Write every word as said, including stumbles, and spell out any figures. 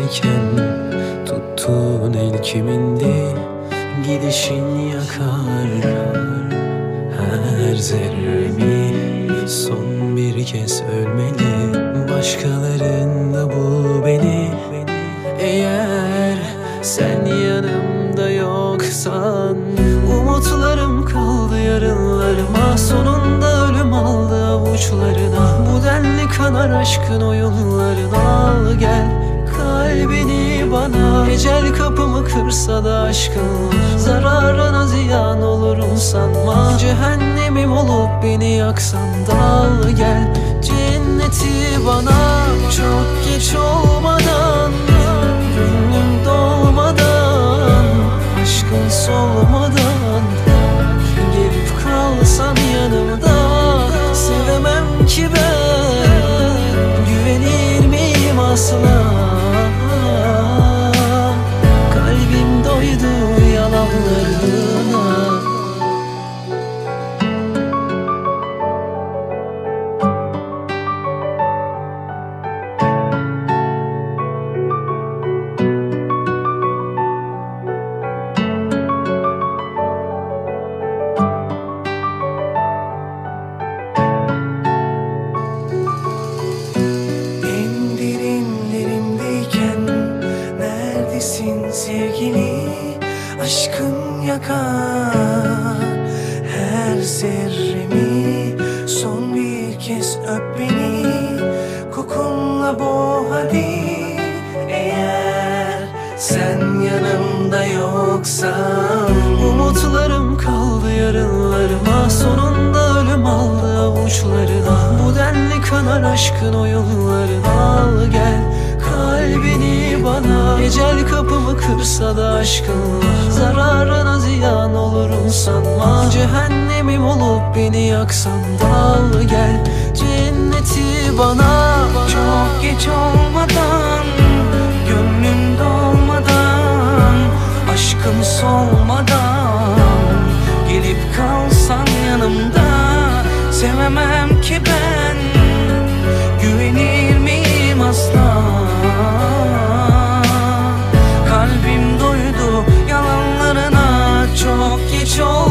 elimdeyken tuttuğun el kimindi? Gidişin yakar her zerremi. Son bir kez ölmeli başkalarında bu beni. Eğer sen yanımda yoksan umutlarım kaldı yarınlarıma. Sonunda ölüm aldı avuçlarına. Bu denli kanar aşkın oyunlarına. Al gel kalbini bana. Ecel kapımı kırsa da aşkın zararına ziyan olurum sanma. Cehennemim olup beni yaksan da al gel cenneti bana. Çok geç olmadan, gönlüm dolmadan, aşkın solmadan gelip kalsan yanımda. Sevemem ki ben, güvenir miyim asla? Kalbim doydu yalanlarına. Sevgili aşkın yakar her zerremi. Son bir kez öp beni, kokunla boğ hadi. Eğer sen yanımda yoksan umutlarım kaldı yarınlarıma. Sonunda ölüm aldı avuçlarına. Bu denli kanar aşkın oyunlarına. Al gel kalbini bana. Ecel kapımı kırsa da aşkın zararına ziyan olurum sanma. Cehennemim olup beni yaksan da al gel cenneti bana. Çok geç olmadan, gönlüm dolmadan, aşkım solmadan gelip kalsan yanımda. Sevemem ki ben, güvenir miyim asla? Kalbim doydu yalanlarına. Çok geç oldu